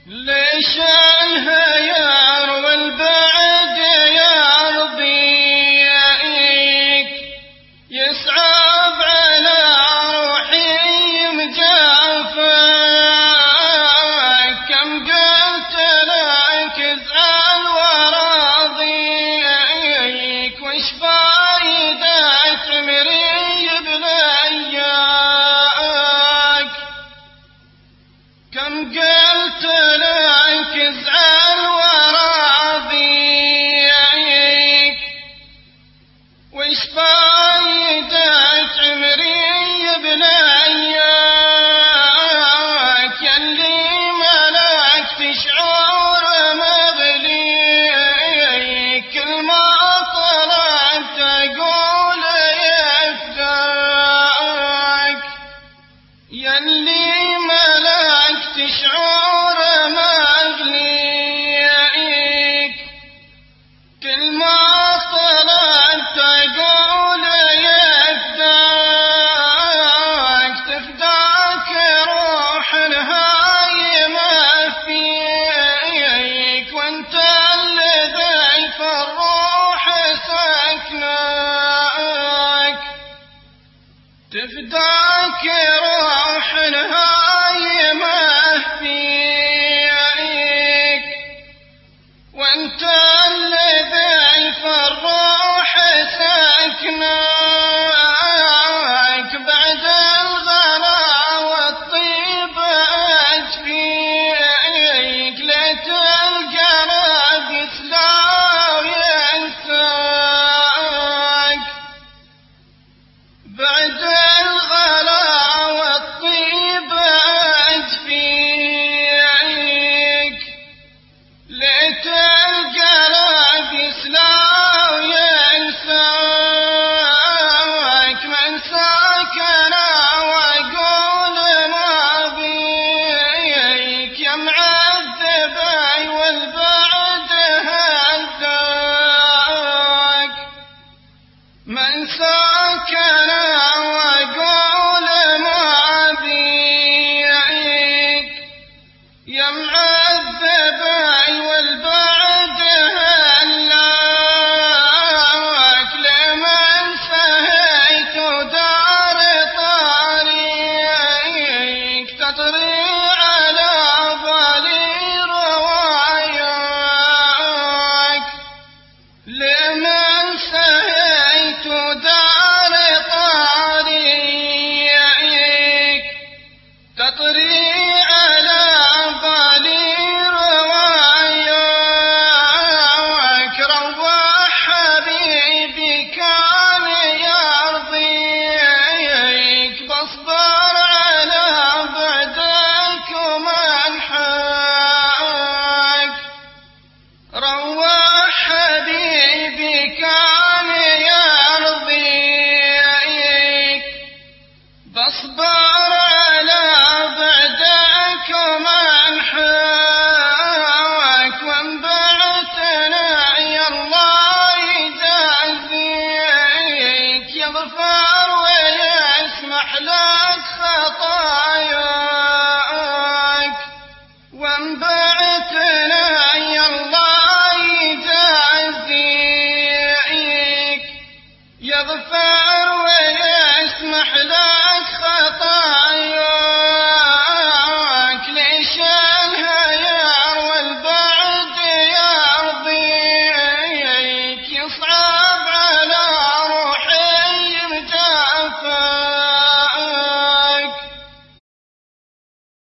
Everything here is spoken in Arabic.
ليش الهيار والبعد يرضيك يصعب على روحي مجافاك كم قلت لك ازعل وراضيك وش فايدة عمري بلياك كم قلت لك ازعل وراضيك وش فايدة عمري بلياك ياللي ملكت شعور مغليك كل ما طلبت اقول يفداك ياللي ملكت شعور مغليك كل ما طلبت اقول يفداك تفداك روح هايمة فيك وانت الذي في الروح سكناك تفداك روح هايمة فيك وانت الذي في الروح سكناك بعد الغلا والطيب اجفيك ليت القلب يسلى وينساك بعد الغلا والطيب اجفيك ليت القلب يسلى وينساك منساك انا واقول ما بيك يا معذبي والبعد هداك منساك انا واقول ما بيك يا معذبي والبعد هلاك لمن سهيت ودار طريق تطري على بالي رواياك لمن سهيت ودار طريق تطري على بالي رواياك روح حبيبي كان يرضيك بصبر على بعدك ومنحاك روح حبيبي كان يرضيك بصبر على بعدك ومنحاك وانبعتنا يا الله يجازيك يغفر ويسمح لك خطاياك وانبعتنا يا الله